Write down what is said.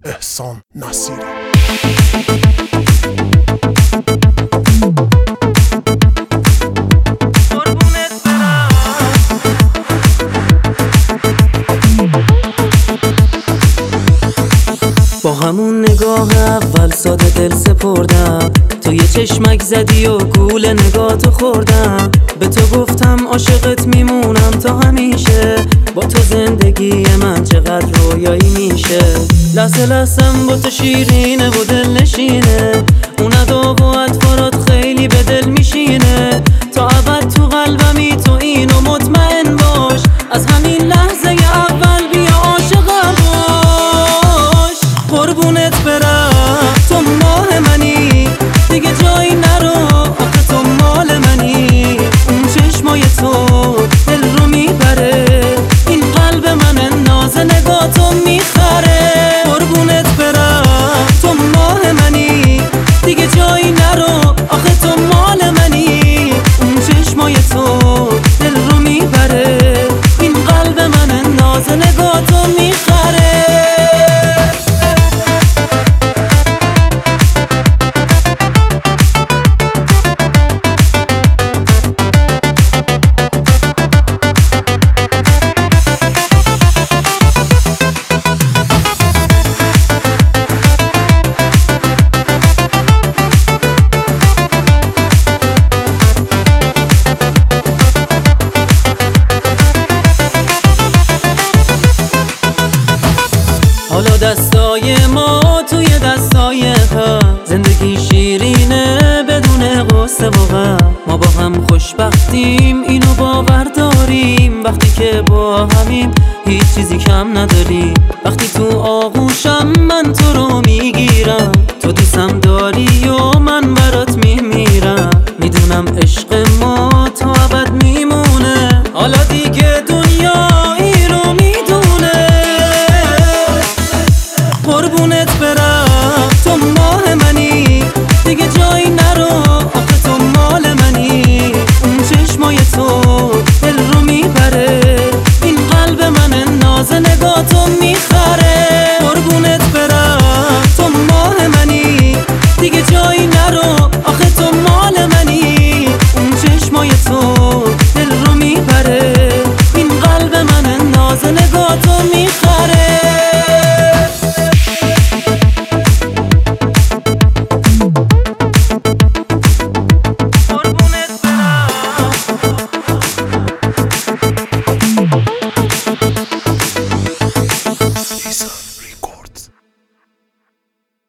احسان نصیری. با همون نگاه اول ساده دل سپردم، تو یه چشمک زدی و گول نگاتو خوردم. به تو گفتم عاشقت میمونم تا همیشه، با تو زندگی من چقدر رویایی میشه. لحظه لحظم با تو شیرینه و دل نشینه، اون ادا و اطفارات خیلی به دل میشینه. تا ابد تو قلبمی، تو اینو مطمئن باش، از همین لحظه اول بیا عاشقم باش. قربونت برم تو ماه منی، دیگه جایی نرو آخه تو مال منی. اون چشمای تو دل رو میبره، این قلب من ناز نگاتو میخره. قربونت برم تو ماه منی، دیگه جایی نرو آخه تو مال منی. اون چشمای تو دل رو میبره، این قلب من ناز نگاتو میخره. حالا دستای ما توی دستای هم، زندگی شیرینه بدون غصه و غم. ما با هم خوشبختیم اینو باور داریم، وقتی که با همیم هیچ چیزی کم نداریم. وقتی تو آغوشم من تو رو میگیرم، تو دوستم داری و من برات میمیرم. میدونم عشق ما تا ابد میمونه، حالا دیگه دنیا این رو میدونه. قربونت برم